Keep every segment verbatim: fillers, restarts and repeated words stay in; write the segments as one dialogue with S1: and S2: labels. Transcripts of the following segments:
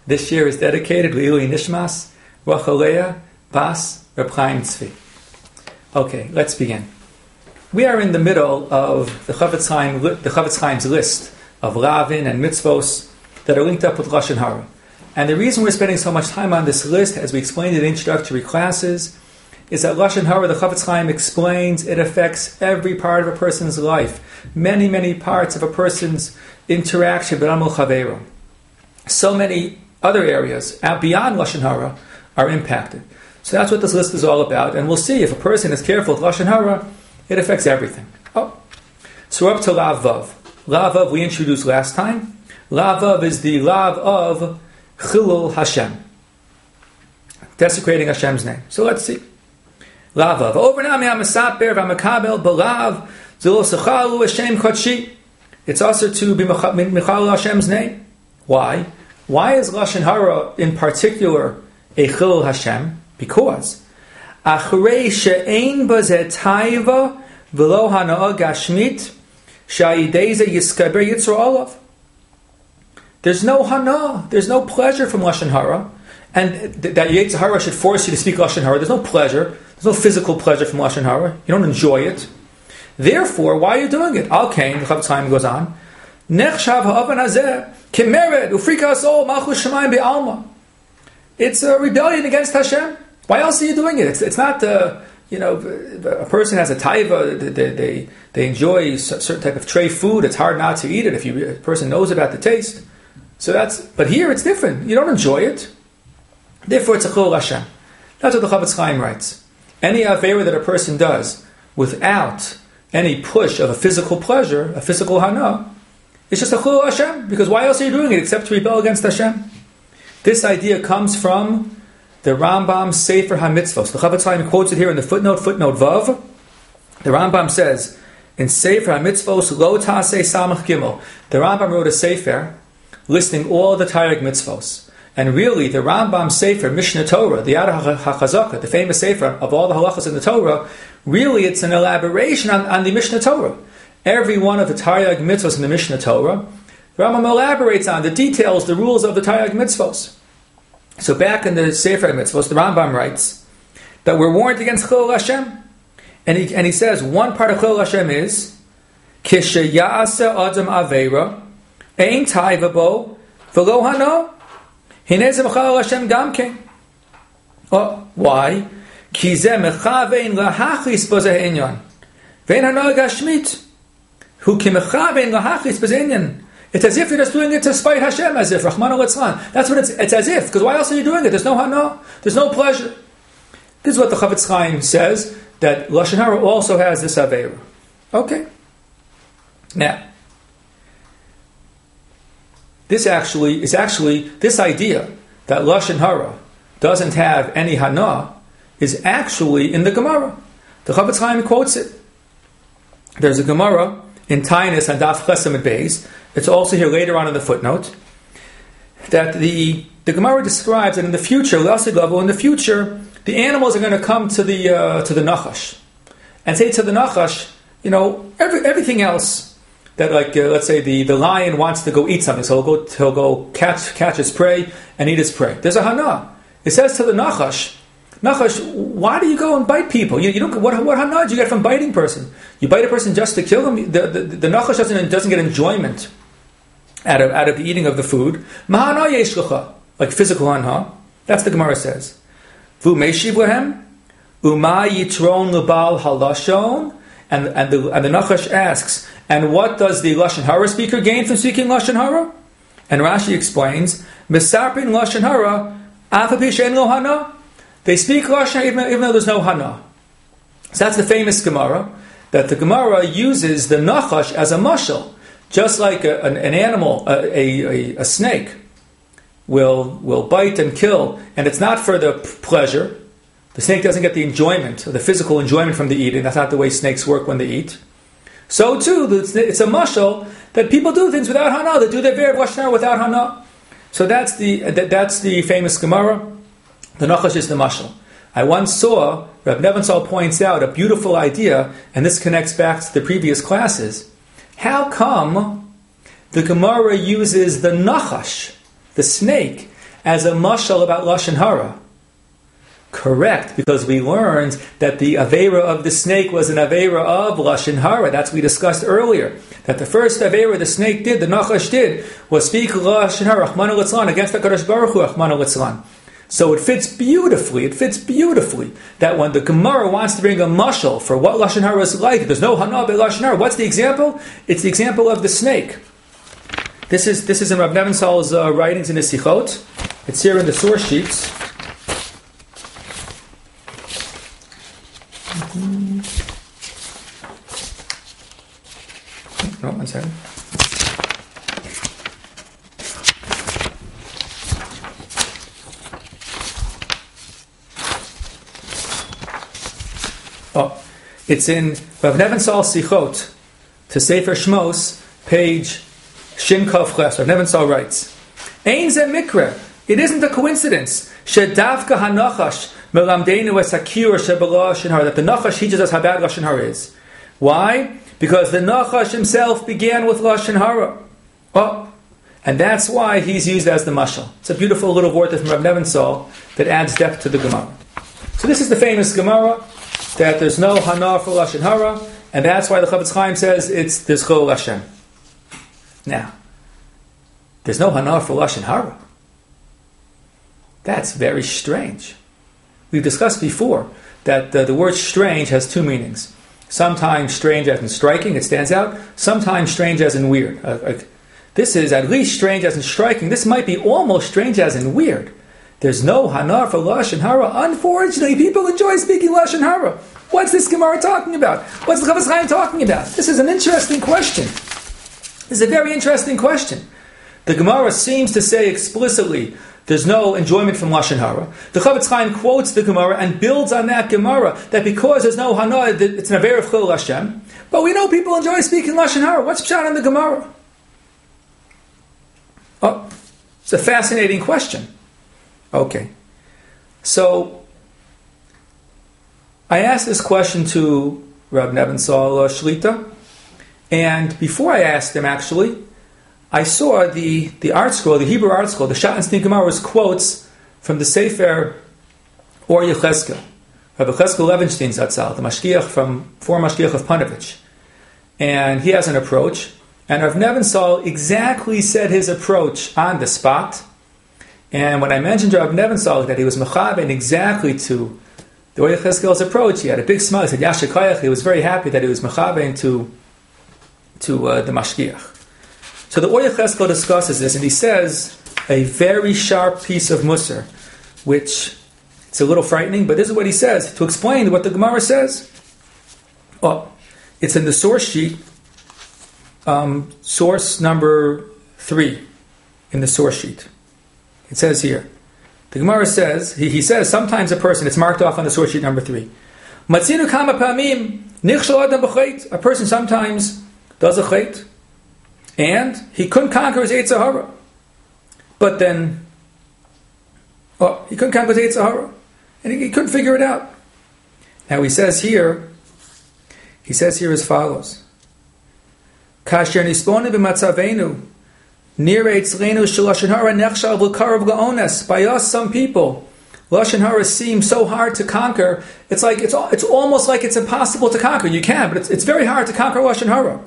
S1: This year is dedicated to Ili Nishmas, Rachalea, Bas, Reb Chaim Tzvi. Okay, let's begin. We are in the middle of the Chofetz Chaim, the Chofetz Chaim's list of Lavin and Mitzvos that are linked up with Lashon Hara. And the reason we're spending so much time on this list, as we explained in introductory classes, is that Lashon Hara, the Chofetz Chaim explains, it affects every part of a person's life. Many, many parts of a person's interaction with Amul Chaveiro. So many other areas out beyond Lashon Hara are impacted. So that's what this list is all about. And we'll see if a person is careful with Lashon Hara, it affects everything. Oh, so we're up to Lav Vav. Lav Vav we introduced last time. Lav Vav is the Lav of Chilul Hashem, desecrating Hashem's name. So let's see. Lav Vav. Overnami HaMesaper VaMekabel B'Lav Zilo Sechalu Hashem Chodshi. It's also to be Mechal Hashem's name. Why? Why is Lashon Hara in particular a Chilul Hashem? Because Achrei she'ein bazeh taiva v'lo hana'ah gashmit sha'ideize yiskaber yitzro olav. There's no hana, there's no pleasure from Lashon Hara, and th- that Yetzer Hara should force you to speak Lashon Hara. There's no pleasure, there's no physical pleasure from Lashon Hara. You don't enjoy it. Therefore, why are you doing it? Al Kain, the Chofetz Chaim goes on, Nechshav ha'avan hazeh kemered ufrika asol malchus shemayim be'alma. It's a rebellion against Hashem. Why else are you doing it? It's, it's not, uh, you know, a person has a taiva, they, they, they enjoy a certain type of tray food, it's hard not to eat it if you, a person knows about the taste. So that's, but here it's different. You don't enjoy it. Therefore it's a Chilul Hashem. That's what the Chofetz Chaim writes. Any avera that a person does without any push of a physical pleasure, a physical hana, it's just a Chilul Hashem. Because why else are you doing it except to rebel against Hashem? This idea comes from the Rambam Sefer HaMitzvos. The Chofetz Chaim quotes it here in the footnote, footnote Vav. The Rambam says, in Sefer HaMitzvos, Lo Taseh Samach Gimel. The Rambam wrote a Sefer listing all the Taryag Mitzvos. And really, the Rambam Sefer, Mishnah Torah, the Yad HaChazakah, the famous Sefer of all the halachas in the Torah, really it's an elaboration on, on the Mishnah Torah. Every one of the Taryag Mitzvos in the Mishnah Torah, the Rambam elaborates on the details, the rules of the Taryag Mitzvos. So back in the Sefer Mitzvos, the Rambam writes that we're warned against Chilul Hashem. And he, and he says, one part of Chilul Hashem is, Kishe Ya'aseh Adam Aveira, Ein Taiva Bo, V'lo Hano, Hinei Ze Mechal Hashem Gamkein. Oh, why? Ki Ze Mechavein Lahachis Bo Ze Heinyan, Vein Hano Gashmit, Hu Ki Mechavein Lahachis Bo Ze Heinyan. It's as if you're just doing it to spite Hashem, as if, Rahman al-Litzlan. That's what it's, it's as if, because why else are you doing it? There's no hana, there's no pleasure. This is what the Chofetz Chaim says, that Lashon Hara also has this aveira. Okay. Now, this actually is actually, this idea that Lashon Hara doesn't have any hana is actually in the Gemara. The Chofetz Chaim quotes it. There's a Gemara in Tainus and Daf Chesed Beis. It's also here later on in the footnote that the the Gemara describes that in the future, in the future, the animals are going to come to the uh, to the Nachash and say to the Nachash, you know, every, everything else that, like uh, let's say the, the lion wants to go eat something, so he'll go he'll go catch catch his prey and eat his prey. There's a hana. It says to the Nachash, Nachash, why do you go and bite people? You, you don't. What what hana do you get from biting person? You bite a person just to kill them. The the, the Nachash doesn't doesn't get enjoyment out of out of the eating of the food. Mahana yeshlucha, like physical hana. That's the Gemara says. Vu meishiv lehem uma yitron lebal halashon, and and the and the Nachash asks, and what does the Lashon Hara speaker gain from speaking Lashon Hara? And Rashi explains, Mesaprin Lashon Hara afapi she'en lo hana. They speak Lashon even, even though there's no hana. So that's the famous Gemara, that the Gemara uses the Nachash as a mashal. Just like a, an, an animal, a, a, a snake, will will bite and kill, and it's not for the pleasure. The snake doesn't get the enjoyment, or the physical enjoyment from the eating. That's not the way snakes work when they eat. So too, it's a mashal that people do things without hana. They do their Ve'er Lashon Hara without hana. So that's the that's the famous Gemara. The Nachash is the mashal. I once saw, Reb Nebenzahl points out a beautiful idea, and this connects back to the previous classes. How come the Gemara uses the Nachash, the snake, as a mashal about Lashon Hara? Correct, because we learned that the Aveira of the snake was an Aveira of Lashon Hara. That's what we discussed earlier. That the first Aveira the snake did, the Nachash did, was speak Lashon Hara, Rachmana litzlan, against the Kadosh Baruch Hu, Rachmana litzlan. So it fits beautifully, it fits beautifully that when the Gemara wants to bring a mashal for what Lashon Hara is like, there's no Hana be Lashon Hara. What's the example? It's the example of the snake. This is this is in Rav Nebenzahl's uh, writings in the Sichot. It's here in the source sheets. No, one second. Oh, it's in Rav Nebenzahl Sichot to Sefer Shmos, page Shin Kaf Ches. Rav Nebenzahl writes, Ein ze mikra. It isn't a coincidence. Shedavka hanachash melamdeinu es hakir shebala Lashon Hara, that the Nachash teaches us how bad Lashon Hara is. Why? Because the Nachash himself began with Lashon Hara. Oh, and that's why he's used as the mashal. It's a beautiful little word from Rav Nebenzahl that adds depth to the Gemara. So this is the famous Gemara that there's no hana for Lashon Hara, and that's why the Chofetz Chaim says it's there's Chol Hashem. Now, there's no hana for Lashon Hara. That's very strange. We've discussed before that uh, the word strange has two meanings. Sometimes strange as in striking, it stands out. Sometimes strange as in weird. Uh, uh, this is at least strange as in striking. This might be almost strange as in weird. There's no hana for Lashon Hara. Unfortunately, people enjoy speaking Lashon Hara. What's this Gemara talking about? What's the Chofetz Chaim talking about? This is an interesting question. This is a very interesting question. The Gemara seems to say explicitly there's no enjoyment from Lashon Hara. The Chofetz Chaim quotes the Gemara and builds on that Gemara that because there's no hana, it's an aver of Chil Hashem. But we know people enjoy speaking Lashon Hara. What's pshat in the Gemara? Oh, it's a fascinating question. Okay, so I asked this question to Rav Nebenzahl Shlita, and before I asked him, actually, I saw the, the art scroll, the Hebrew art scroll, the Shat and Stin Gemara's quotes from the Sefer Or Yechezkel, Rav Yechezkel Levenstein Zatzal, the Mashgiach from former Mashgiach of Panovich, and he has an approach, and Rav Nebenzahl exactly said his approach on the spot. And when I mentioned to Rav Nebenzahl that he was mechaben exactly to the Or Yechezkel's approach, he had a big smile. He said, Yasher Koyach. He was very happy that he was mechaben to to uh, the Mashgiach. So the Or Yechezkel discusses this, and he says a very sharp piece of musar, which it's a little frightening, but this is what he says to explain what the Gemara says. Oh, it's in the source sheet, um, source number three in the source sheet. It says here, the Gemara says, he, he says, sometimes a person, it's marked off on the source sheet number three. Matzinu kama pamim, nichshel adam b'chait. A person sometimes does a chait, and he couldn't conquer his Yetzer Hara. But then, oh, he couldn't conquer his Yetzer Hara, and he, he couldn't figure it out. Now he says here, he says here as follows: Kasher nisponu b'matzavenu. By us, some people, Lashon Hara seems so hard to conquer. It's like it's it's almost like it's impossible to conquer. You can, but it's it's very hard to conquer Lashon Hara.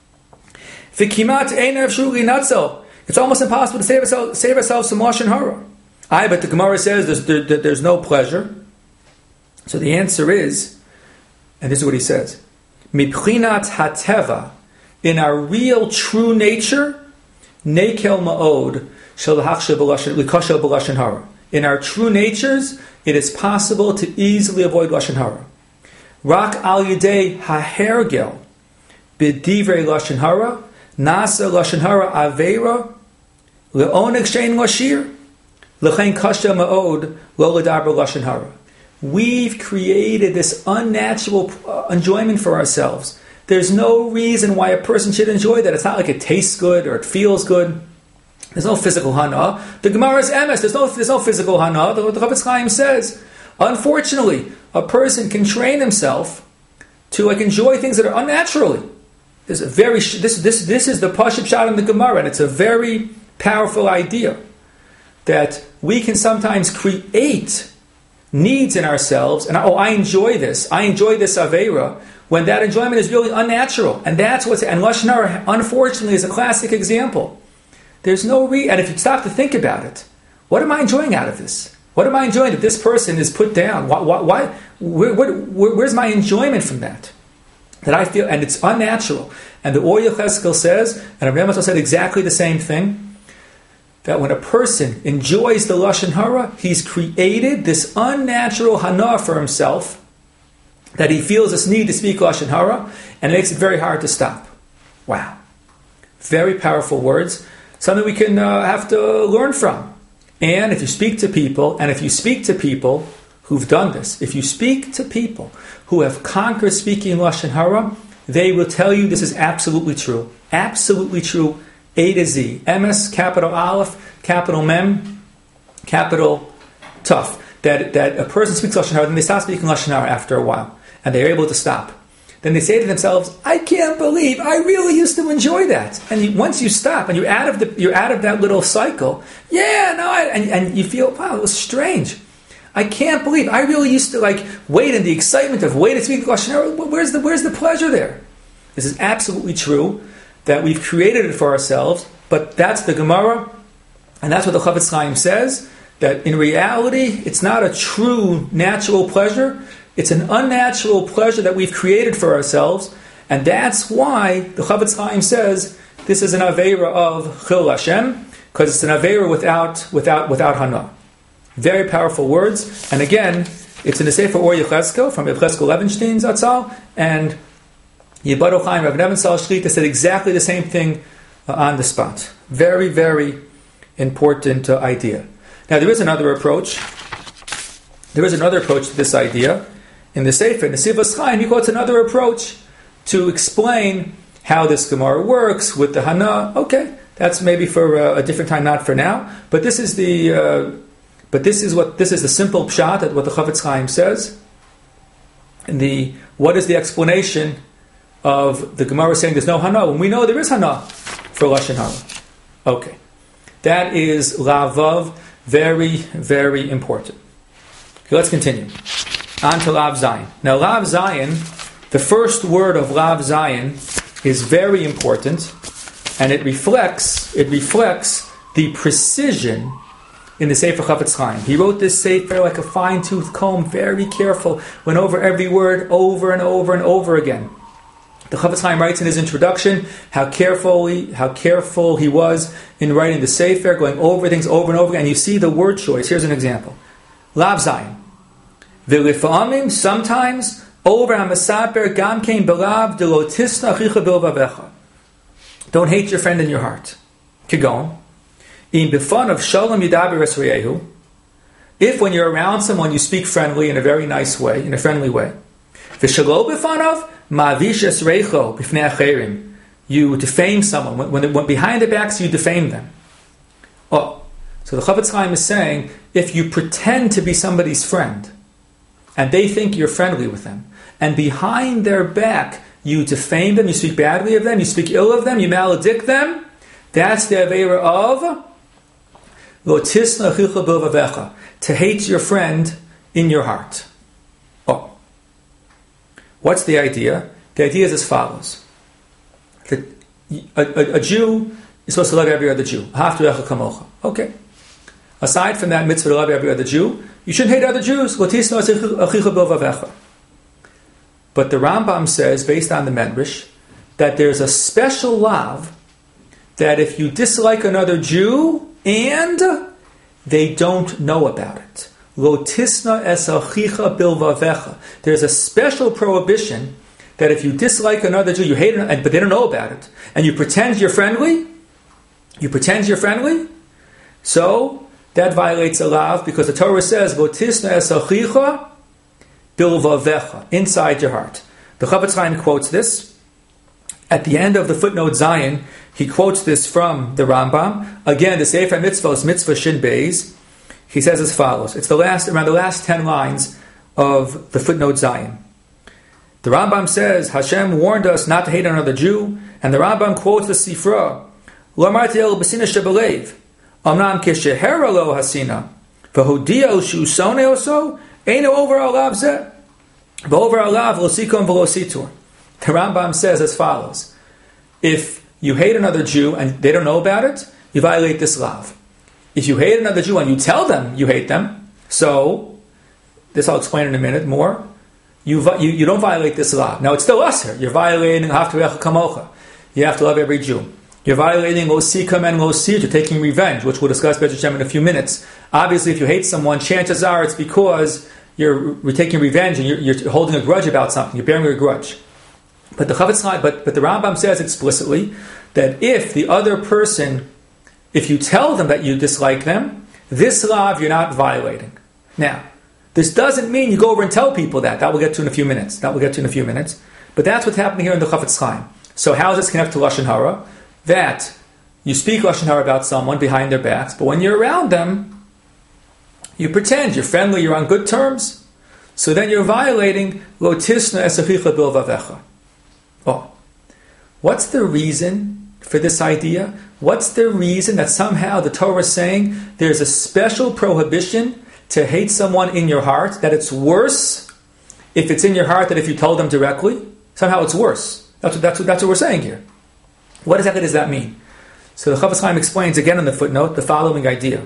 S1: It's almost impossible to save ourselves, save ourselves from Lashon Hara. Aye, but the Gemara says there's there, there's no pleasure. So the answer is, and this is what he says: Mibchinat hateva, in our real true nature. Nekel ma'od shel hachshav likashel b'lashon hara. In our true natures, it is possible to easily avoid lashon hara. Rak al yedei hahergel b'divrei lashon hara nasa lashon hara avera leoneg shein lashir lechein kasha ma'od lo ledaber lashon hara. We've created this unnatural enjoyment for ourselves. There's no reason why a person should enjoy that. It's not like it tastes good or it feels good. There's no physical hana. The Gemara is emes. There's no, there's no physical hana. The, the Chofetz Chaim says, unfortunately, a person can train himself to like enjoy things that are unnaturally. There's a very this this this is the Pashup Shot in the Gemara, and it's a very powerful idea that we can sometimes create needs in ourselves, and oh, I enjoy this, I enjoy this Aveira, when that enjoyment is really unnatural. And that's what's, and Lashon Hara, unfortunately, is a classic example. There's no re, and if you stop to think about it, what am I enjoying out of this? What am I enjoying that this person is put down? Why, why, why where, where, where, where's my enjoyment from that? That I feel, and it's unnatural. And the Or Yechezkel says, and Rabbi Yamato said exactly the same thing, that when a person enjoys the Lashon Hara, he's created this unnatural hana for himself, that he feels this need to speak Lashon Hara, and it makes it very hard to stop. Wow. Very powerful words. Something we can uh, have to learn from. And if you speak to people, and if you speak to people who've done this, if you speak to people who have conquered speaking Lashon Hara, they will tell you this is absolutely true. Absolutely true. A to Z. M S, capital Aleph, capital Mem, capital Tuf. That, that a person speaks Lashon Hara, then they stop speaking Lashon Hara after a while. And they're able to stop. Then they say to themselves, I can't believe I really used to enjoy that. And you, once you stop and you're out of the you're out of that little cycle, yeah, no, I, and, and you feel, wow, it was strange. I can't believe I really used to like wait in the excitement of wait to speak Lashon Hara. Where's the where's the pleasure there? This is absolutely true that we've created it for ourselves, but that's the Gemara, and that's what the Chafetz Chaim says, that in reality it's not a true natural pleasure. It's an unnatural pleasure that we've created for ourselves, and that's why the Chafetz Chaim says this is an Aveira of Chil Hashem, because it's an Aveira without without without Hana. Very powerful words, and again, it's in the Sefer Or Yechezkel from Yechezkel Levenstein Zatzal, and Yibado Chaim Rav Nevin Sal Shlita said exactly the same thing uh, on the spot. Very, very important uh, idea. Now there is another approach. There is another approach to this idea. In the Sefer, in the Sivas Chaim, he quotes another approach to explain how this Gemara works with the Hana. Okay, that's maybe for uh, a different time, not for now. But this is the, uh, but this is what this is the simple pshat at what the Chafetz Chaim says. And the what is the explanation of the Gemara saying there's no Hana when we know there is Hana for Lashon Hara? Okay, that is Lavav, very very important. Okay, let's continue. On to Lav Zayin. Now, Lav Zayin, the first word of Lav Zayin is very important, and it reflects it reflects the precision in the Sefer Chafetz Chaim. He wrote this Sefer like a fine-tooth comb, very careful, went over every word over and over and over again. The Chafetz Chaim writes in his introduction how carefully how careful he was in writing the Sefer, going over things over and over again. And you see the word choice. Here's an example: Lav Zayin. V'lifa'amim, sometimes, over ha'masaper gam kein belav de lo tisna achicha bilvavecha. Don't hate your friend in your heart. Kigon. In bifan of shalom yidaber esreyehu. If when you're around someone you speak friendly in a very nice way, in a friendly way. V'shalo bifanav ma'avish esreicho b'fnei acherim. You defame someone. When, when, when behind their backs you defame them. Oh. So the Chafetz Chaim is saying, if you pretend to be somebody's friend, and they think you're friendly with them, and behind their back you defame them, you speak badly of them, you speak ill of them, you maledict them, that's the Aveira of lo tisna achicha bilvavecha, to hate your friend in your heart. Oh. What's the idea? The idea is as follows. That a, a, a Jew is supposed to love every other Jew. Haftu echa kamocha. Okay. Aside from that mitzvah to love every other Jew, you shouldn't hate other Jews. But the Rambam says, based on the Medrash, that there's a special lav that if you dislike another Jew and they don't know about it, lo tisna es achicha bilvavecha. There's a special prohibition that if you dislike another Jew, you hate him, but they don't know about it, and you pretend you're friendly, you pretend you're friendly, so that violates a lav, because the Torah says, "Votisna es achicha bilvavecha," inside your heart. The Chafetz Chaim quotes this at the end of the footnote Zion. He quotes this from the Rambam. Again, the Sefer Mitzvos, Mitzvah Shin Beis. He says as follows. It's the last around the last ten lines of the footnote Zion. The Rambam says Hashem warned us not to hate another Jew, and the Rambam quotes the Sifra, "Lo amarti el b'sinah shebelev." Amnam kishehera lo hasina, v'hodia shu sone oso, eino over alav zeh, v'over alav lo sikom v'lo situr. The Rambam says as follows: if you hate another Jew and they don't know about it, you violate this lav. If you hate another Jew and you tell them you hate them, so this I'll explain in a minute more. You you, you don't violate this lav. Now it's still usher. You're violating haftarecha kamocha. You have to love every Jew. You're violating lo sikam and lo sir. You're taking revenge, which we'll discuss B'ezras Hashem in a few minutes. Obviously, if you hate someone, chances are it's because you're, you're taking revenge and you're, you're holding a grudge about something. You're bearing a grudge. But the Chafetz Chaim, but but the Rambam says explicitly that if the other person, if you tell them that you dislike them, this lav you're not violating. Now, this doesn't mean you go over and tell people that. That we'll get to in a few minutes. That we'll get to in a few minutes. But that's what's happening here in the Chafetz Chaim. So how does this connect to Lashon Hara? That you speak Lashon Hara about someone behind their backs, but when you're around them, you pretend you're friendly, you're on good terms. So then you're violating lo tisna esachicha bilvavecha. Oh, what's the reason for this idea? What's the reason that somehow the Torah is saying there's a special prohibition to hate someone in your heart, that it's worse if it's in your heart than if you told them directly? Somehow it's worse. That's what, that's what, that's what we're saying here. What exactly does that mean? So the Chafetz Chaim explains again in the footnote the following idea.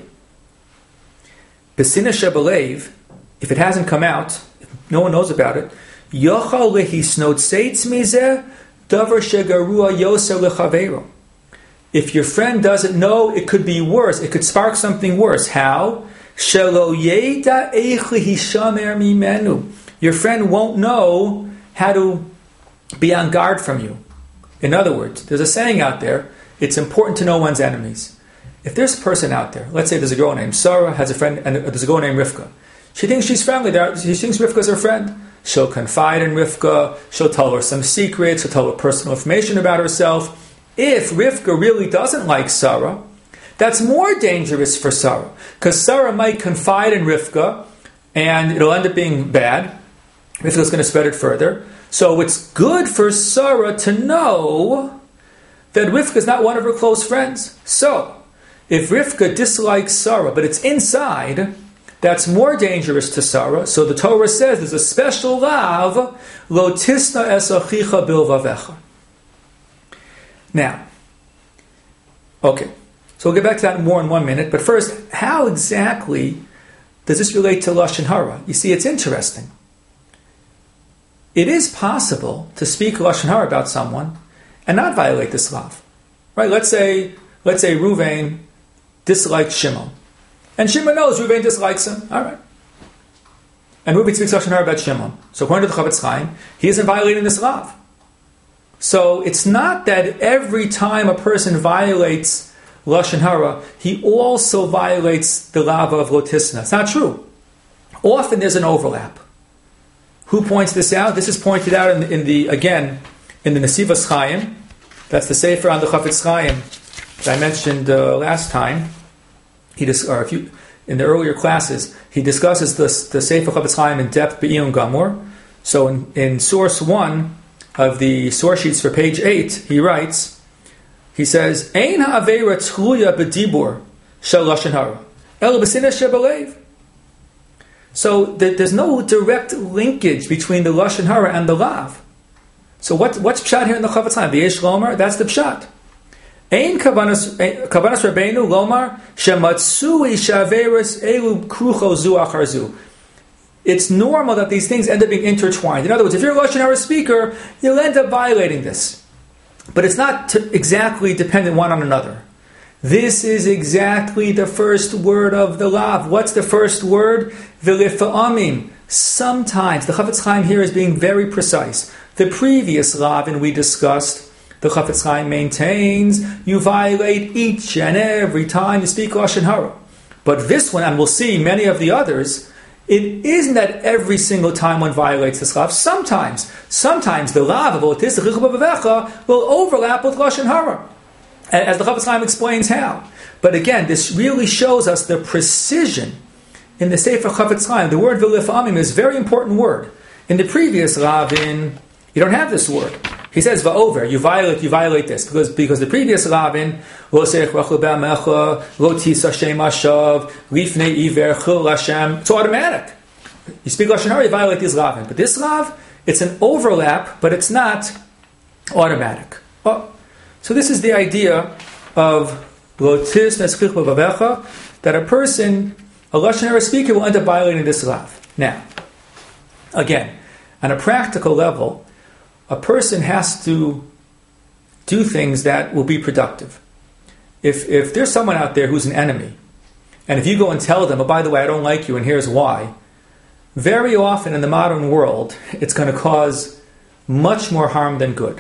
S1: Besina shebalev, if it hasn't come out, if no one knows about it, yochal lehisnot seitz mizeh davar shegarua yoser lechaveiro. If your friend doesn't know, it could be worse. It could spark something worse. How? Shelo yeda eich lehishamer mimenu. Your friend won't know how to be on guard from you. In other words, there's a saying out there, it's important to know one's enemies. If there's a person out there, let's say there's a girl named Sarah, has a friend, and there's a girl named Rivka. She thinks she's friendly, she thinks Rivka's her friend. She'll confide in Rivka, she'll tell her some secrets, she'll tell her personal information about herself. If Rivka really doesn't like Sarah, that's more dangerous for Sarah, because Sarah might confide in Rivka, and it'll end up being bad. Rivka's going to spread it further. So it's good for Sarah to know that Rivka is not one of her close friends. So, if Rivka dislikes Sarah, but it's inside, that's more dangerous to Sarah. So the Torah says there's a special lav, lo tisna es achicha bilvavecha. Now, okay, so we'll get back to that more in one minute. But first, how exactly does this relate to Lashon Hara? You see, it's interesting. It is possible to speak Lashon Hara about someone and not violate this lav. Right? Let's say, let's say Ruvain disliked Shimon. And Shimon knows Ruvain dislikes him. All right. And Ruvain speaks Lashon Hara about Shimon. So according to the Chafetz Chaim, he isn't violating this lav. So it's not that every time a person violates Lashon Hara, he also violates the lav of Lo Tisna. It's not true. Often there's an overlap. Who points this out? This is pointed out in the, in the again, in the Nesivas Chaim. That's the Sefer on the Chafetz Chaim that I mentioned uh, last time. He dis- or if you, in the earlier classes, he discusses the, the Sefer Chafetz Chaim in depth, Be'iyun Gamur. So in, in source one of the source sheets for page eight, he writes, he says, Ein ha'avera tchuya b'dibur shel Lashon Hara, el b'sinah shebalev. So there's no direct linkage between the Lashon Hara and the Lav. So what, what's pshat here in the Chafetz Chaim? V'yesh lomar, that's the pshat. Ein kavanas Rabbeinu lomar shematsui shaveris elu krucho zu achar zu. It's normal that these things end up being intertwined. In other words, if you're a Lashon Hara speaker, you'll end up violating this. But it's not t- exactly dependent one on another. This is exactly the first word of the lav. What's the first word? V'lifa'amim. Sometimes. The Chafetz Chaim here is being very precise. The previous lav, and we discussed, the Chafetz Chaim maintains you violate each and every time you speak Lashon Hara. But this one, and we'll see many of the others, it isn't that every single time one violates this lav. Sometimes. Sometimes the lav of Otis will overlap with Lashon Hara. As the Chafetz Chaim explains how. But again, this really shows us the precision in the Sefer Chafetz Chaim. The word V'lifa'amim is a very important word. In the previous Ravin, you don't have this word. He says, "Va'over, you violate, you violate this because because the previous Ravin lo seich rachu ba'amecha lo tisa shem ashav lifnei iver chil Hashem." It's automatic. You speak lashon hara, you violate these Ravin. But this Rav, it's an overlap, but it's not automatic. Oh, so this is the idea of lo tis neschich b'vavecha, that a person, a lashon hara speaker, will end up violating this Rav. Now, again, on a practical level, a person has to do things that will be productive. If if there's someone out there who's an enemy, and if you go and tell them, oh, by the way, I don't like you, and here's why, very often in the modern world, it's going to cause much more harm than good.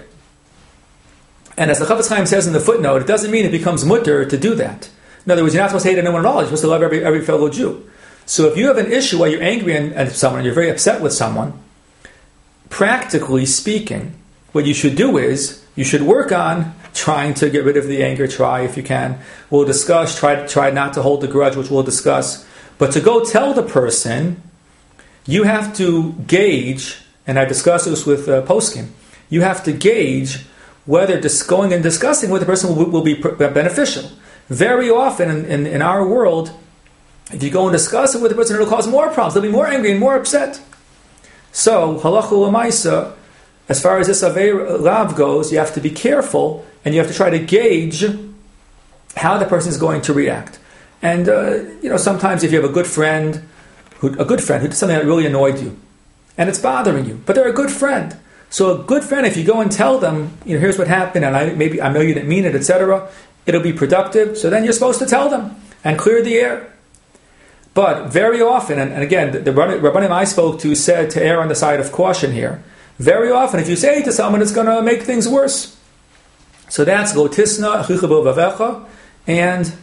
S1: And as the Chafetz Chaim says in the footnote, it doesn't mean it becomes mutter to do that. In other words, you're not supposed to hate anyone at all. You're supposed to love every, every fellow Jew. So if you have an issue where you're angry at someone, and you're very upset with someone, practically speaking, what you should do is, you should work on trying to get rid of the anger. Try, if you can. We'll discuss, try, try not to hold the grudge, which we'll discuss. But to go tell the person, you have to gauge, and I discussed this with uh, Poskim, you have to gauge whether just going and discussing with the person will, will be pr- beneficial. Very often in, in, in our world, if you go and discuss it with the person, it'll cause more problems. They'll be more angry and more upset. So, halacha l'maisa, as far as this avei lav goes, you have to be careful and you have to try to gauge how the person is going to react. And uh, you know, sometimes if you have a good friend, who, a good friend who did something that really annoyed you, and it's bothering you, but they're a good friend. So a good friend, if you go and tell them, you know, here's what happened, and I maybe I know you didn't mean it, et cetera, it'll be productive. So then you're supposed to tell them and clear the air. But very often, and, and again, the, the Rabbanim I spoke to said to err on the side of caution here. Very often, if you say to someone, it's going to make things worse. So that's lo tisna achicha b'vavecha and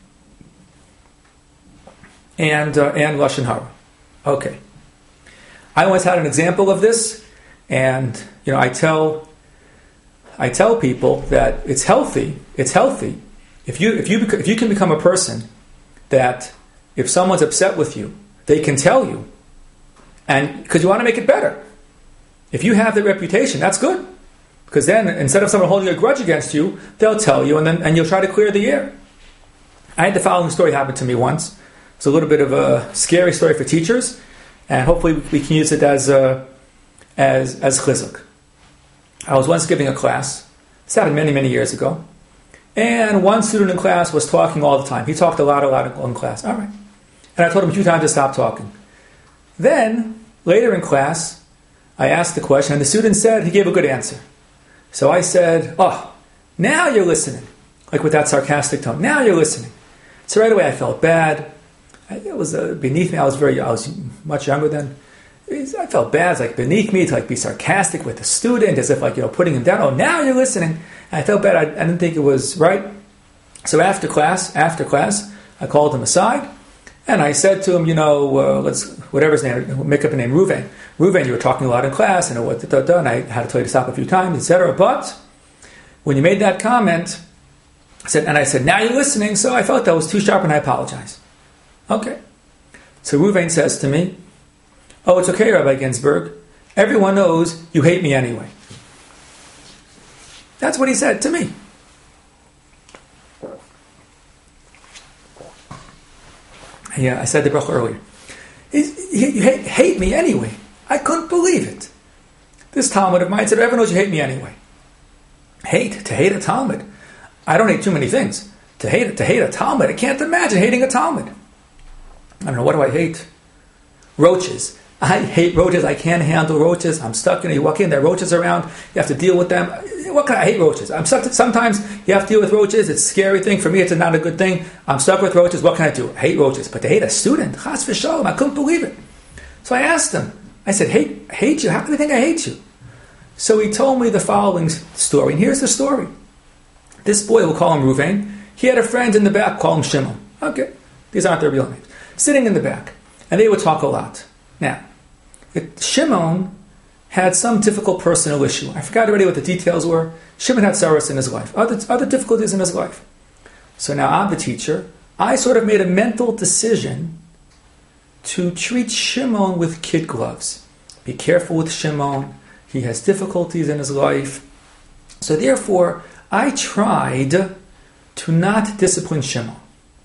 S1: and uh, and lashon hara. Okay. I once had an example of this, and you know, I tell I tell people that it's healthy. It's healthy if you if you if you can become a person that, if someone's upset with you, they can tell you, and because you want to make it better. If you have the reputation, that's good, because then instead of someone holding a grudge against you, they'll tell you, and then and you'll try to clear the air. I had the following story happen to me once. It's a little bit of a scary story for teachers, and hopefully we can use it as a, as as chizuk. I was once giving a class. This happened many many years ago, and one student in class was talking all the time. He talked a lot, a lot in class. All right. And I told him a few times to stop talking. Then, later in class, I asked the question, and the student said, he gave a good answer. So I said, oh, now you're listening. Like with that sarcastic tone. Now you're listening. So right away I felt bad. It was uh, beneath me. I was very, I was much younger then. I felt bad. It's like beneath me to like be sarcastic with the student, as if like, you know, putting him down. Oh, now you're listening. And I felt bad. I, I didn't think it was right. So after class, after class, I called him aside. And I said to him, you know, uh, let's, whatever his name, we'll make up a name, Ruvain. Ruvain, you were talking a lot in class, and what, da, da, da, and I had to tell you to stop a few times, et cetera. But when you made that comment, I said, and I said, now you're listening, so I felt that was too sharp, and I apologize. Okay. So Ruvain says to me, oh, it's okay, Rabbi Ginsburg. Everyone knows you hate me anyway. That's what he said to me. Yeah, I said the bracha earlier. You hate, hate me anyway. I couldn't believe it. This Talmud of mine said, everyone knows you hate me anyway. Hate, to hate a Talmud. I don't hate too many things. To hate, to hate a Talmud, I can't imagine hating a Talmud. I don't know, what do I hate? Roaches. I hate roaches. I can't handle roaches. I'm stuck in it. You walk in, there are roaches around. You have to deal with them. What can I, I hate roaches? I'm stuck. To, sometimes you have to deal with roaches. It's a scary thing. For me, it's not a good thing. I'm stuck with roaches. What can I do? I hate roaches. But to hate a student, chas v'sholom, I couldn't believe it. So I asked him. I said, hate, hate you? How can you think I hate you? So he told me the following story. And here's the story. This boy, we'll call him Ruvain. He had a friend in the back, call him Shimon. Okay. These aren't their real names. Sitting in the back. And they would talk a lot. Now, it, Shimon had some difficult personal issue. I forgot already what the details were. Shimon had sorrows in his life, other, other difficulties in his life. So now I'm the teacher. I sort of made a mental decision to treat Shimon with kid gloves. Be careful with Shimon. He has difficulties in his life. So therefore, I tried to not discipline Shimon.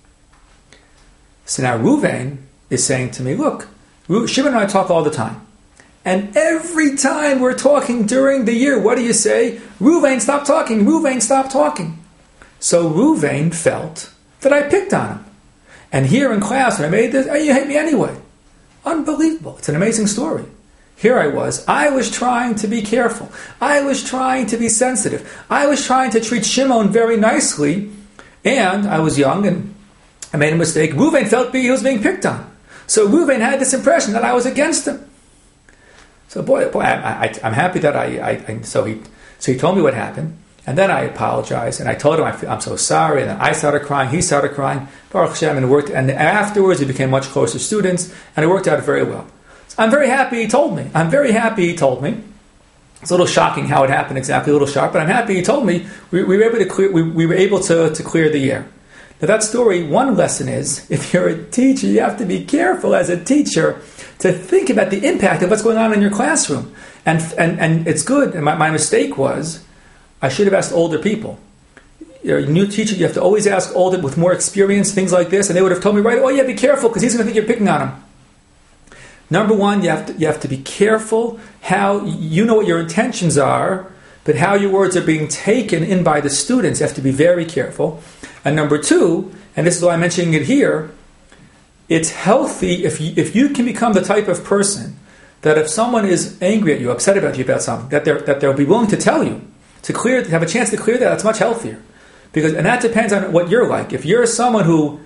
S1: So now Reuven is saying to me, look, Shimon and I talk all the time. And every time we're talking during the year, what do you say? Reuven, stop talking. Reuven, stop talking. So Reuven felt that I picked on him. And here in class, when I made this, oh, you hate me anyway. Unbelievable. It's an amazing story. Here I was. I was trying to be careful. I was trying to be sensitive. I was trying to treat Shimon very nicely. And I was young and I made a mistake. Reuven felt he was being picked on. So Reuven had this impression that I was against him. So boy, boy I, I, I'm happy that I, I, I... So he so he told me what happened. And then I apologized, and I told him I feel, I'm so sorry. And then I started crying, he started crying. Baruch Hashem, and it worked. And afterwards, we became much closer students, and it worked out very well. So I'm very happy he told me. I'm very happy he told me. It's a little shocking how it happened exactly, a little sharp, but I'm happy he told me. We, we were able to clear. We, we were able to, to clear the air. Now that story, one lesson is, if you're a teacher, you have to be careful as a teacher to think about the impact of what's going on in your classroom. And and and it's good. And my, my mistake was, I should have asked older people. You're a new teacher, you have to always ask older with more experience, things like this, and they would have told me right, oh yeah, be careful, because he's going to think you're picking on him. Number one, you have to you have to be careful how, you know what your intentions are, but how your words are being taken in by the students, you have to be very careful. And number two, and this is why I'm mentioning it here, it's healthy if you, if you can become the type of person that if someone is angry at you, upset about you about something, that they're, that they'll be willing to tell you, to clear, to have a chance to clear that, that's much healthier. Because, and that depends on what you're like. If you're someone who,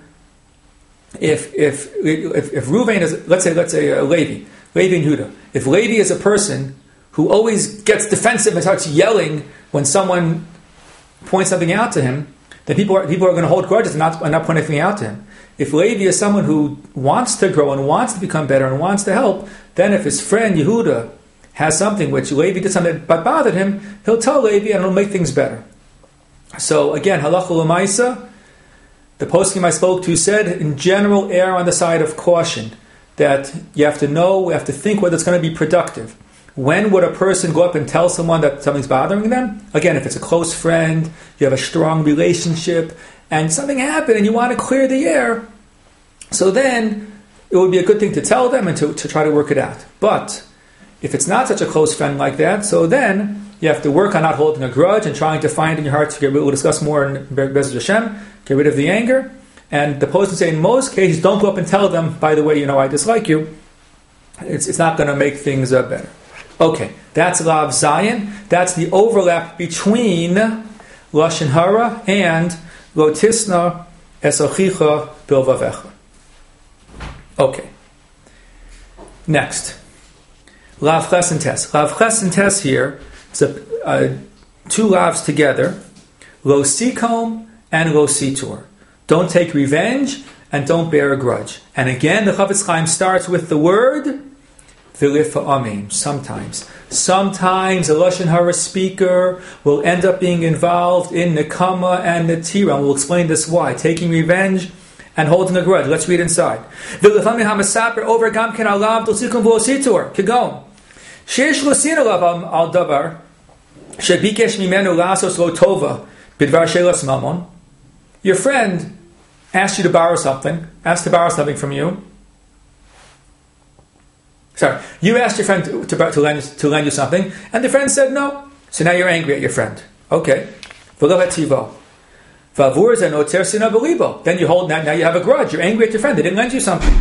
S1: if if if, if Reuven is, let's say, let's say uh, Levi, Levi and Huda. If Levi is a person who always gets defensive and starts yelling when someone points something out to him, then people are people are going to hold grudges and not and not point anything out to him. If Levi is someone who wants to grow and wants to become better and wants to help, then if his friend Yehuda has something which Levi did something that bothered him, he'll tell Levi and it'll make things better. So again, halacha l'maisa, the poskim I spoke to said, in general, err on the side of caution, that you have to know, you have to think whether it's going to be productive. When would a person go up and tell someone that something's bothering them? Again, if it's a close friend, you have a strong relationship, and something happened and you want to clear the air, so then it would be a good thing to tell them and to, to try to work it out. But if it's not such a close friend like that, so then you have to work on not holding a grudge and trying to find in your heart to get rid. We'll discuss more in Be'ez Hashem, get rid of the anger. And the post would say, in most cases, don't go up and tell them, by the way, you know, I dislike you. It's, it's not going to make things uh, better. Okay, that's Lav Zayin. That's the overlap between Lashon Hara and Lo Tisna Es Achicha Bilvavecha. Okay. Next. Lav Ches and Tes. Lav Ches and Tes here, it's a, uh, two lavs together. Lo Sikom and Lo Sitor. Don't take revenge and don't bear a grudge. And again, the Chafetz Chaim starts with the word V'lifa Amin. Sometimes. Sometimes a Lashon Hara speaker will end up being involved in Nekama and Netira. And we'll explain this why. Taking revenge and holding a grudge. Let's read inside. V'lifami hamasaper over gam ken alav dosikum v'ositor. Kigon. Sheish losin alav al davar shebikesh mimenu lasos lo tova bidvar shelas mamon. Your friend asked you to borrow something, asked to borrow something from you. Sorry, you asked your friend to, to, to, lend, to lend you something, and the friend said no. So now you're angry at your friend. Okay. Then you hold, now, now you have a grudge. You're angry at your friend. They didn't lend you something.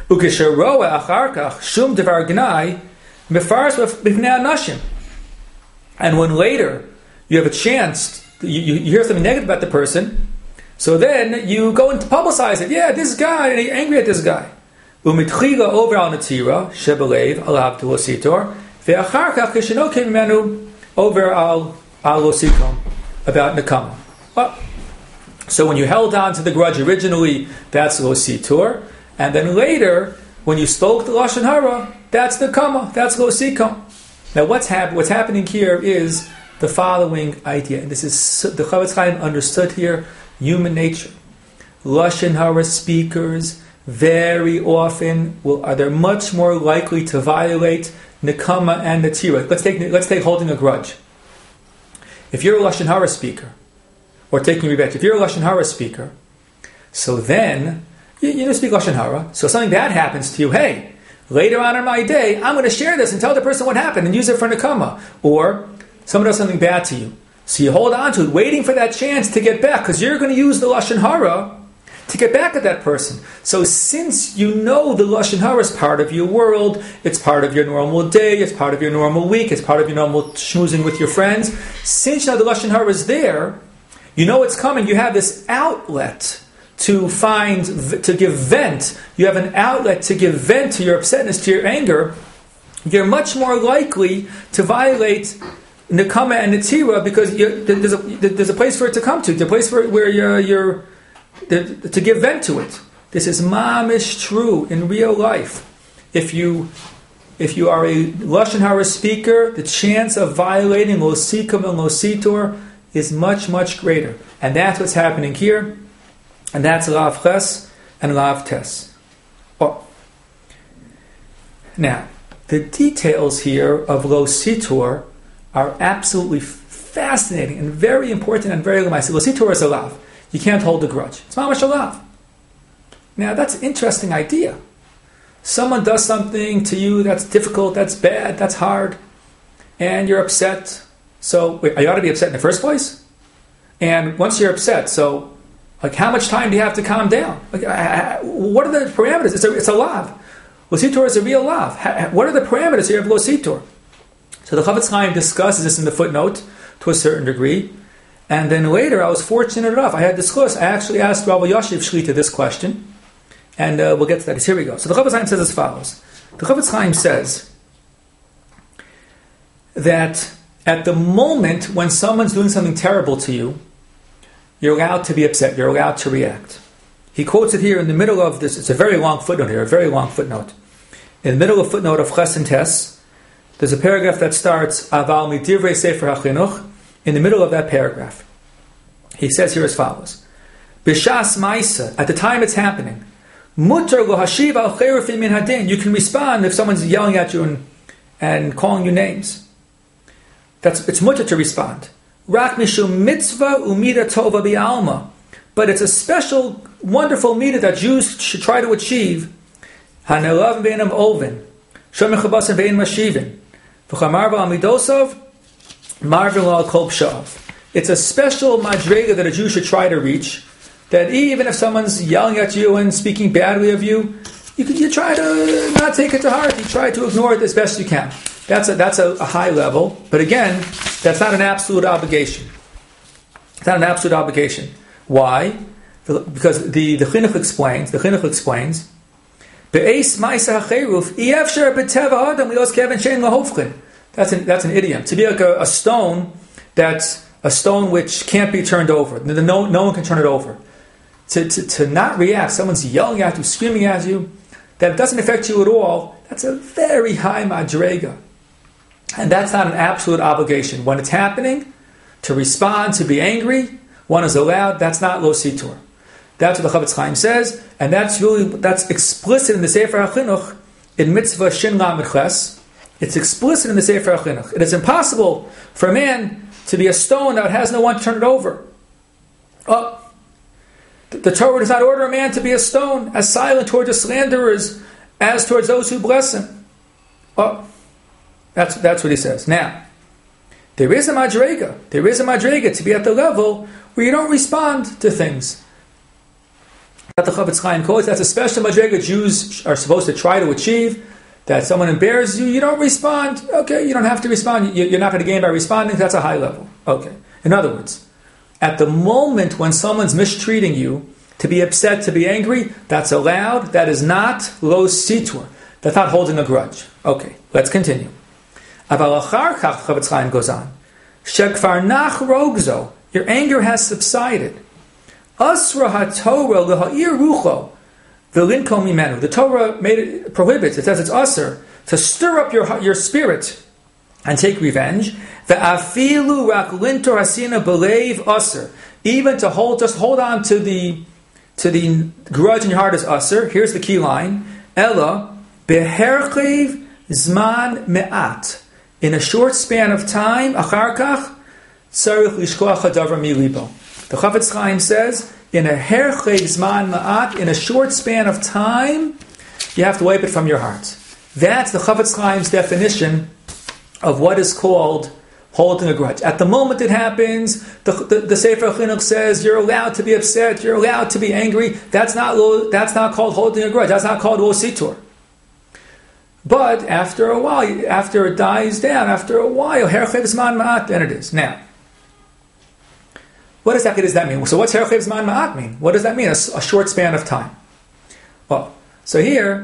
S1: And when later you have a chance, you, you hear something negative about the person, so then you go and publicize it. Yeah, this guy, and you're angry at this guy. Umitchiga over al natira shebelev alav tulositor ve'achar kach kishenokim menu over al al losikom about nekama. Well, so when you held on to the grudge originally, that's lositor, and then later when you spoke the lashon hara, that's nekama, that's losikom. Now what's hap- what's happening here is the following idea, and this is the Chafetz Chaim understood here. Human nature. Lashon Hara speakers very often will are they much more likely to violate Nekama and Netira. Let's take let's take holding a grudge. if you're a Lashon Hara speaker, or taking revenge, if you're a Lashon Hara speaker, so then you, you don't speak Lashon Hara. So if something bad happens to you, hey, later on in my day, I'm going to share this and tell the person what happened and use it for Nakama. Or someone does something bad to you. So you hold on to it, waiting for that chance to get back, because you're going to use the Lashon Hara to get back at that person. So since you know the Lashon Hara is part of your world, it's part of your normal day, it's part of your normal week, it's part of your normal schmoozing with your friends, since you know the Lashon Hara is there, you know it's coming, you have this outlet to find, to give vent, you have an outlet to give vent to your upsetness, to your anger, you're much more likely to violate Nekama and Netira, because there's a, there's a place for it to come to, the place where, where you're, you're to give vent to it. This is mamish true in real life. If you if you are a Lashon Hara speaker, the chance of violating Lo Sikam and Lo Sitor is much, much greater. And that's what's happening here. And that's Lav Ches and Lav Tes. Oh. Now, the details here of Lo Sitor are absolutely fascinating and very important and very limited. Lo Sitor is a Lav. You can't hold a grudge. It's mamash alav. Now that's an interesting idea. Someone does something to you that's difficult, that's bad, that's hard, and you're upset. So, wait, you ought to be upset in the first place? And once you're upset, so, like, how much time do you have to calm down? Like, I, I, what are the parameters? It's a, it's a lav. Lo Sitor is a real lav. What are the parameters here of Lo Sitor? So the Chafetz Chaim discusses this in the footnote to a certain degree. And then later, I was fortunate enough, I had discussed, I actually asked Rabbi Yashiv Shlita this question, and uh, we'll get to that. Here we go. So the Chafetz Chaim says as follows. The Chafetz Chaim says that at the moment when someone's doing something terrible to you, you're allowed to be upset, you're allowed to react. He quotes it here in the middle of this, it's a very long footnote here, a very long footnote. In the middle of footnote of Ches and Tes, there's a paragraph that starts, Aval midivrei Sefer HaChinuch. In the middle of that paragraph, he says here as follows: B'shas ma'isa, at the time it's happening, mutar lo hashiv al cherufim min hadin. You can respond if someone's yelling at you and, and calling you names. That's it's mutar to respond. Rak mishum mitzvah umida tova bi'alma, but it's a special, wonderful midah that Jews should try to achieve. Hanelav beinam ovin, shomechabasim bein mashivin, v'chamar v'amidosov. It's a special madrega that a Jew should try to reach, that even if someone's yelling at you and speaking badly of you, you can you try to not take it to heart. You try to ignore it as best you can. That's a, that's a, a high level. But again, that's not an absolute obligation. It's not an absolute obligation. Why? Because the, the Chinuch explains, the Chinuch explains, That's an, that's an idiom. To be like a, a stone, that's a stone which can't be turned over. No, no one can turn it over. To, to, to not react, someone's yelling at you, screaming at you, that doesn't affect you at all, that's a very high madrega. And that's not an absolute obligation. When it's happening, to respond, to be angry, one is allowed, that's not Lo Sitor. That's what the Chafetz Chaim says, and that's really, that's explicit in the Sefer HaChinuch, in Mitzvah Shin Lamed Ches. It's explicit in the Sefer HaChinuch. It is impossible for a man to be a stone that has no one to turn it over. Oh, the, the Torah does not order a man to be a stone, as silent towards the slanderers as towards those who bless him. Oh, that's that's what he says. Now, there is a madrega. There is a madrega to be at the level where you don't respond to things. That the Chafetz Chaim quotes, that's a special madrega Jews are supposed to try to achieve. That someone embarrasses you, you don't respond. Okay, you don't have to respond. You're not going to gain by responding. That's a high level. Okay. In other words, at the moment when someone's mistreating you, to be upset, to be angry, that's allowed. That is not Lo Sitor. That's not holding a grudge. Okay, let's continue. Aval achar kach, Chafetz Chaim goes on. Shekvar nach rogzo. Your anger has subsided. Asra haTorah leha'ir rucho. The Torah made it, prohibits, it says it's usher, to stir up your your spirit and take revenge. Ve'afilu rak lintor hasina belev usher. Even to hold, just hold on to the to the grudge in your heart is usher. Here's the key line: Ella beherchiv zman me'at. In a short span of time, acharkach tzarich lishkoach hadavar milibo. The Chafetz Chaim says, in a herchev zman ma'at, in a short span of time, you have to wipe it from your heart. That's the Chafetz Chaim's definition of what is called holding a grudge. At the moment it happens, the, the, the Sefer Chinuch says you're allowed to be upset, you're allowed to be angry. That's not that's not called holding a grudge. That's not called lo situr. But after a while, after it dies down, after a while, herchev zman ma'at, then it is. Now, what exactly does that mean? So what's herchev zman ma'at mean? What does that mean? A, a short span of time. Well, so here,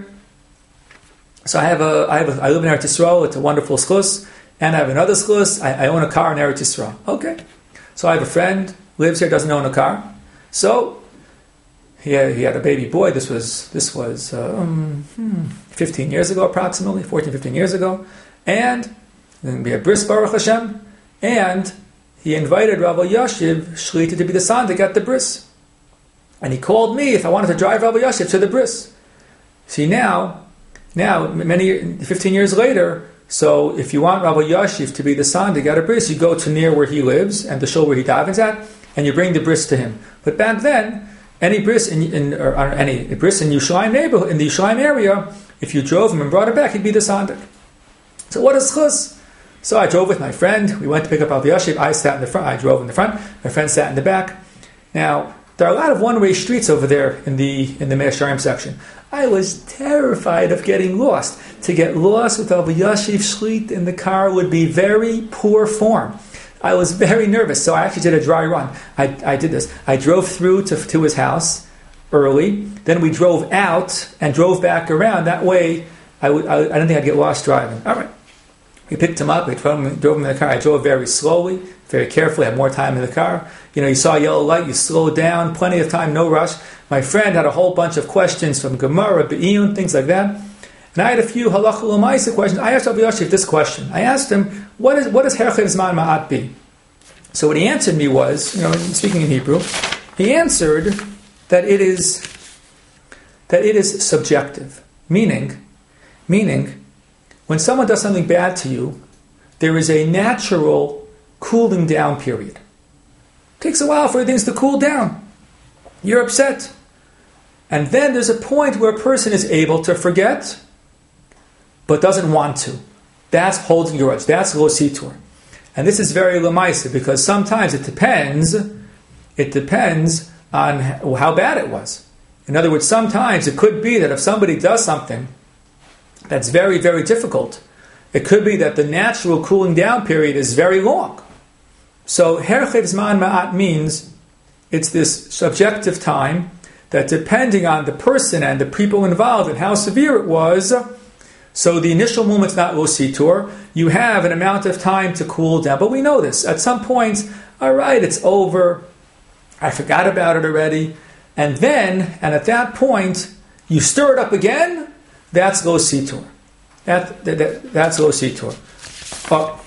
S1: so I have a, I have a, I live in Eretz Yisrael. It's a wonderful schus. And I have another schus. I, I own a car in Eretz Yisrael. Okay. So I have a friend, lives here, doesn't own a car. So he had, he had a baby boy. This was this was um, fifteen years ago, approximately fourteen, fifteen years ago. And then we had bris Baruch Hashem. And he invited Rabbi Yashiv Shlita to be the son to get the bris. And he called me if I wanted to drive Rabbi Yashiv to the bris. See now, now many fifteen years later. So if you want Rabbi Yashiv to be the son to get a bris, you go to near where he lives and the shul where he davens at, and you bring the bris to him. But back then, any bris in, in or, or any bris in Yerushalayim neighborhood, in the Yerushalayim area, if you drove him and brought it back, he'd be the sandik. So what is chus? So I drove with my friend. We went to pick up Rabbi Yashiv. I sat in the front. I drove in the front. My friend sat in the back. Now there are a lot of one-way streets over there in the in the Mea Shearim section. I was terrified of getting lost. To get lost with Rabbi Yashiv Shlit in the car would be very poor form. I was very nervous, so I actually did a dry run. I, I did this. I drove through to, to his house early. Then we drove out and drove back around. That way, I, would, I, I didn't think I'd get lost driving. All right. We picked him up. We drove him, drove him in the car. I drove very slowly, very carefully. I had more time in the car. You know, you saw a yellow light. You slowed down. Plenty of time. No rush. My friend had a whole bunch of questions from Gemara, Be'iyun, things like that. And I had a few halacha l'maisa questions. I asked Rabbi Yashiv this question. I asked him, what is what does herchev zman ma'at be? So what he answered me was, you know, speaking in Hebrew, he answered that it is that it is subjective. Meaning, meaning, when someone does something bad to you, there is a natural cooling down period. It takes a while for things to cool down. You're upset. And then there's a point where a person is able to forget, but doesn't want to. That's holding your grudge. That's lo situr. And this is very lemaisa, because sometimes it depends, it depends on how bad it was. In other words, sometimes it could be that if somebody does something that's very, very difficult, it could be that the natural cooling down period is very long. So herchev zman ma'at means it's this subjective time that, depending on the person and the people involved and how severe it was, so the initial moment's not lo situr, you have an amount of time to cool down. But we know this. At some point, all right, it's over. I forgot about it already. And then, and at that point, you stir it up again, that's lo situr. That, that, that, that's lo situr. But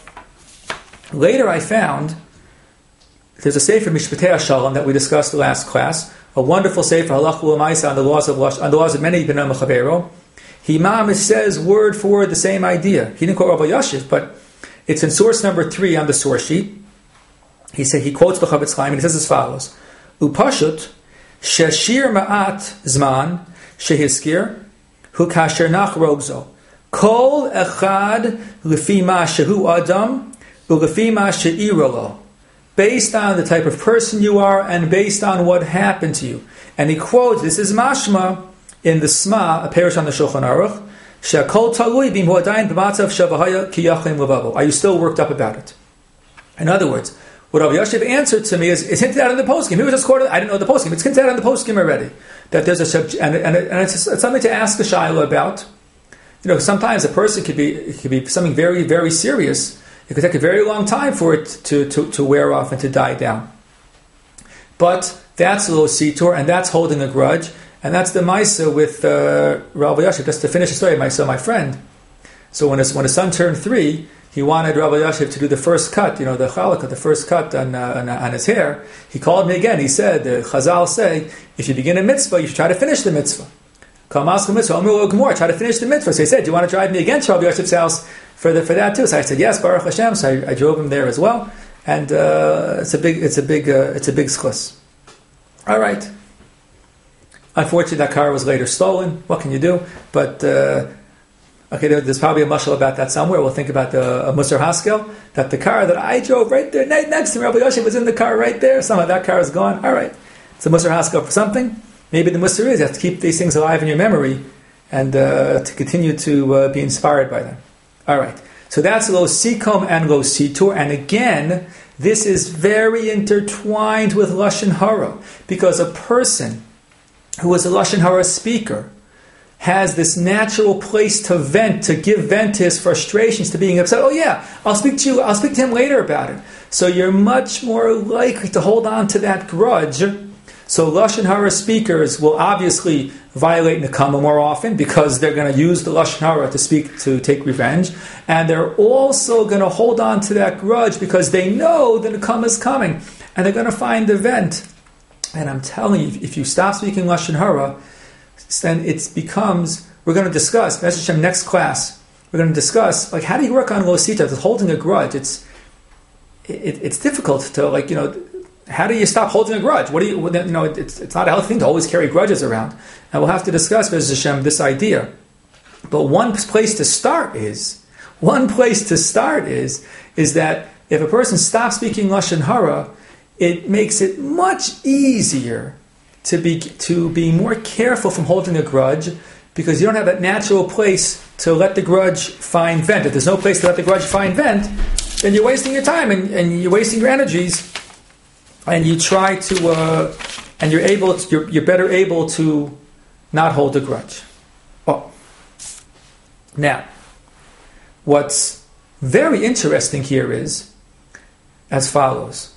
S1: later I found, there's a sefer Mishpatei HaShalom that we discussed the last class, a wonderful sefer halacha l'maisa on the laws of on the laws of many b'nai mechavero. He mamish says word for word the same idea. He didn't quote Rabbi Yashiv, but it's in source number three on the source sheet. He said he quotes the Chafetz Chaim and he says as follows: Upashut sheshir ma'at zman shehiskir hu kasher nach rogzo kol echad lefi ma shehu adam ulefi ma she'irolo. Based on the type of person you are and based on what happened to you. And he quotes, this is mashma in the Sma, a parish on the Shulchan Aruch, She'akol talui b'im hu adayin b'matzav shavahaya ki yachlim levavo. Are you still worked up about it? In other words, what Rabbi Yashiv answered to me is, it's hinted out in the poskim. He was just quoted, I didn't know the poskim. It's hinted out in the poskim already. That there's a subject, and, and, and it's, it's something to ask a shayla about. You know, sometimes a person could be, it could be something very, very serious. It could take a very long time for it to, to, to wear off and to die down. But that's lo situr, and that's holding a grudge, and that's the maisa with uh, Rabbi Yashiv. Just to finish the story, my son, my friend. So when his, when his son turned three, he wanted Rabbi Yashiv to do the first cut, you know, the chalakah, the first cut on, uh, on, on his hair. He called me again. He said, the Chazal say, if you begin a mitzvah, you should try to finish the mitzvah. Try to finish the mitzvah. So he said, do you want to drive me again to Rabbi Yashiv's house for the, for that too? So I said, yes, Baruch Hashem. So I, I drove him there as well. and uh, it's a big, it's a big, uh, it's a big schus. All right. Unfortunately, that car was later stolen. What can you do? But uh, okay, there, there's probably a mashal about that somewhere. We'll think about the uh, Musar Haskel, that the car that I drove right there next to me, Rabbi Yoshi was in the car right there. Somehow that car is gone. All right, it's a Musar Haskel for something. Maybe the Musar is you have to keep these things alive in your memory and uh, to continue to uh, be inspired by them. All right, so that's Lo Sikom and Lo Situr, and again, this is very intertwined with Lashon Hara, because a person who is a Lashon Hara speaker has this natural place to vent, to give vent to his frustrations, to being upset. Oh yeah, I'll speak to you, I'll speak to him later about it. So you're much more likely to hold on to that grudge. So Lashon Hara speakers will obviously violate Nekama more often because they're going to use the Lashon Hara to speak, to take revenge. And they're also going to hold on to that grudge because they know the Nekama is coming. And they're going to find the vent. And I'm telling you, if you stop speaking Lashon Hara, then it becomes, we're going to discuss, next class, we're going to discuss, like, how do you work on Lo Sita, holding a grudge? It's, it, it's difficult to, like, you know, how do you stop holding a grudge? What do you, you know, it's, it's not a healthy thing to always carry grudges around. And we'll have to discuss, B'ez Hashem, this idea. But one place to start is, one place to start is, is that if a person stops speaking Lashon Hara, it makes it much easier to be to be more careful from holding a grudge, because you don't have that natural place to let the grudge find vent. If there's no place to let the grudge find vent, then you're wasting your time and, and you're wasting your energies, and you try to uh, and you're able to, you're, you're better able to not hold a grudge. Oh, now, what's very interesting here is as follows.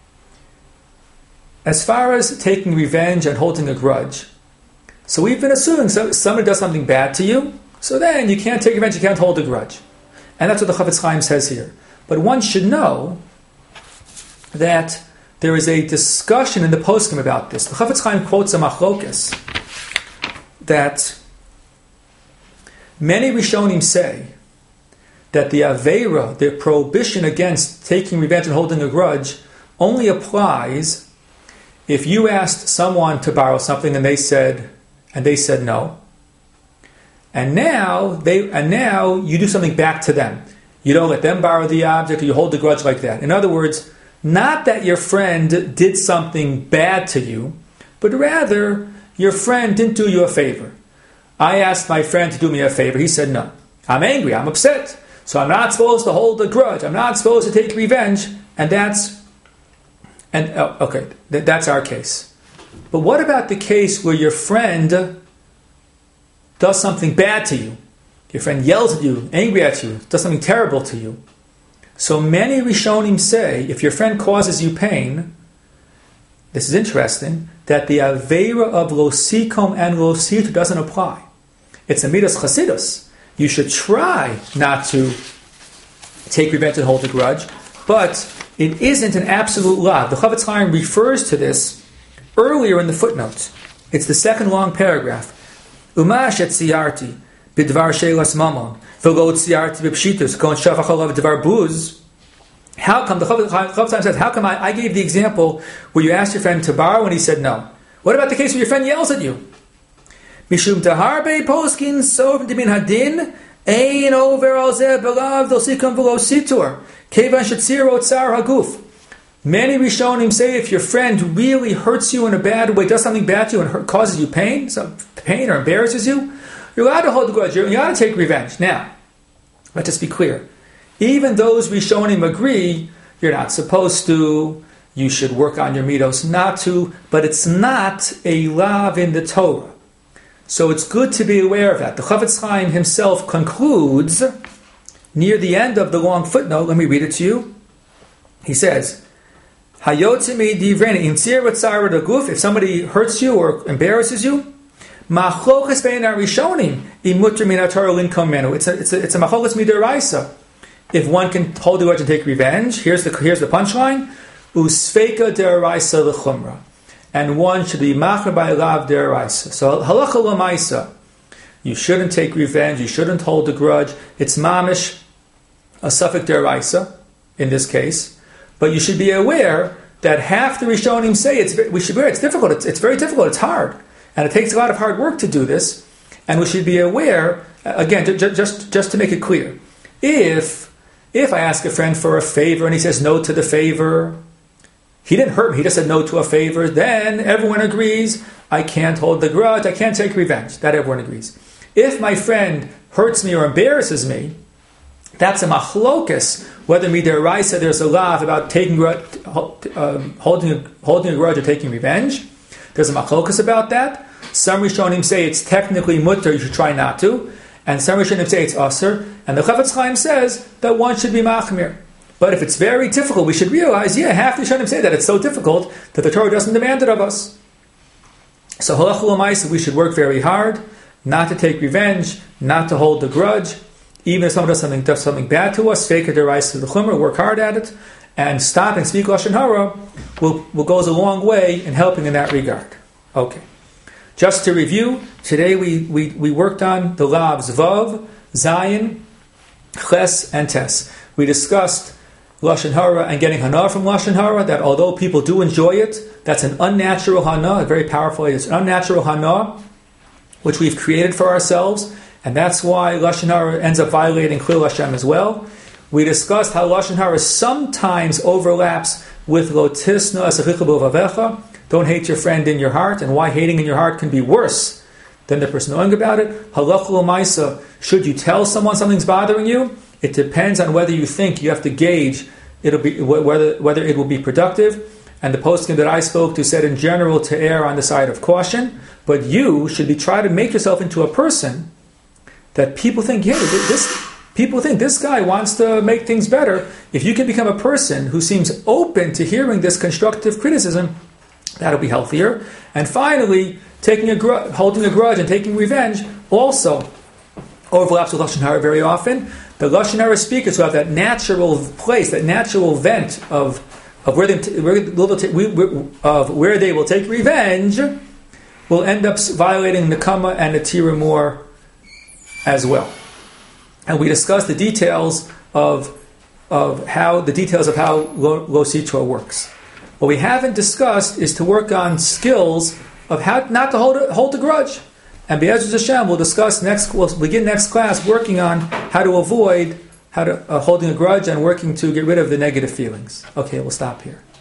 S1: As far as taking revenge and holding a grudge, so we've been assuming so somebody does something bad to you, so then you can't take revenge, you can't hold a grudge. And that's what the Chafetz Chaim says here. But one should know that there is a discussion in the poskim about this. The Chafetz Chaim quotes a machlokes that many Rishonim say that the Aveira, the prohibition against taking revenge and holding a grudge, only applies if you asked someone to borrow something and they said and they said no, and now they and now you do something back to them. You don't let them borrow the object, or you hold the grudge like that. In other words, not that your friend did something bad to you, but rather your friend didn't do you a favor. I asked my friend to do me a favor. He said no. I'm angry. I'm upset. So I'm not supposed to hold a grudge. I'm not supposed to take revenge, and that's And oh, okay, th- that's our case. But what about the case where your friend does something bad to you? Your friend yells at you, angry at you, does something terrible to you. So many Rishonim say, if your friend causes you pain, this is interesting, that the Aveira of Lo Sikom and Lo Situr doesn't apply. It's a midas chasidus. You should try not to take revenge and hold a grudge, but it isn't an absolute law. The Chafetz Chaim refers to this earlier in the footnotes. It's the second long paragraph. Umash et siyarti bidvar shelas mamon v'lo siyarti b'pshitus kon shafach alav dvar buz. How come, the Chafetz Chaim says, how come I, I gave the example where you asked your friend to borrow and he said no? What about the case where your friend yells at you? Mishum taharbe poskin sov dimin hadin ein over al zeh belav Lo Sikom v'lo Situr. Many Rishonim say if your friend really hurts you in a bad way, does something bad to you and hurt, causes you pain, some pain or embarrasses you, you're allowed to hold the grudge. You're allowed to take revenge. Now, let's just be clear. Even those Rishonim agree you're not supposed to, you should work on your midos not to, but it's not a lav in the Torah. So it's good to be aware of that. The Chafetz Chaim himself concludes near the end of the long footnote, let me read it to you. He says, if somebody hurts you or embarrasses you, it's a, it's a, it's a machlokes midaraisa. If one can hold the grudge and take revenge, here's the here's the punchline, usfeka deraisa lechumra, and one should be macher by lav deraisa. So halacha lamaisa, you shouldn't take revenge, you shouldn't hold a grudge. It's mamish a suffix deraisa in this case, But you should be aware that half the Rishonim say it's we should be aware it's difficult. It's, it's very difficult. It's hard, and it takes a lot of hard work to do this. And we should be aware again, j- just just to make it clear, if if I ask a friend for a favor and he says no to the favor, he didn't hurt me. He just said no to a favor. Then everyone agrees I can't hold the grudge. I can't take revenge. That everyone agrees. If my friend hurts me or embarrasses me, that's a machlokus. Whether midiraisa there's a law about taking uh, holding a, holding a grudge or taking revenge. There's a machlokus about that. Some Rishonim say it's technically mutter, you should try not to, and some Rishonim say it's aser. And the Chafetz Chaim says that one should be machmir. But if it's very difficult, we should realize, yeah, half the Rishonim say that it's so difficult that the Torah doesn't demand it of us. So halachah l'maisa, we should work very hard, not to take revenge, not to hold the grudge. Even if someone does something, does something bad to us, fake it, rise to the chumrah, work hard at it, and stop and speak lashon hara, will, will goes a long way in helping in that regard. Okay. Just to review, today we, we, we worked on the lavs Vav, Zayin, Ches, and Tes. We discussed lashon hara and getting hana from lashon hara, that although people do enjoy it, that's an unnatural hana, a very powerful, it's an unnatural hana, which we've created for ourselves, and that's why lashon hara ends up violating Chil Hashem as well. We discussed how lashon hara sometimes overlaps with lo tisna asachicha b'levavecha, don't hate your friend in your heart, and why hating in your heart can be worse than the person knowing about it. Halachah l'maisa, should you tell someone something's bothering you? It depends on whether you think you have to gauge it'll be whether whether it will be productive. And the posting that I spoke to said in general to err on the side of caution, but you should be trying to make yourself into a person that people think, yeah, this people think this guy wants to make things better. If you can become a person who seems open to hearing this constructive criticism, that'll be healthier. And finally, taking a gr- holding a grudge and taking revenge also overlaps with lashon hara very often. The lashon hara speakers who have that natural place, that natural vent of of where they where of where they will take revenge, will end up violating nekama and natira more as well. And we discussed the details of of how the details of how lo, lo sitra works. What we haven't discussed is to work on skills of how not to hold a, hold a grudge. And Be'ezus Hashem, we'll discuss next. We'll begin next class working on how to avoid how to uh, holding a grudge and working to get rid of the negative feelings. Okay, we'll stop here.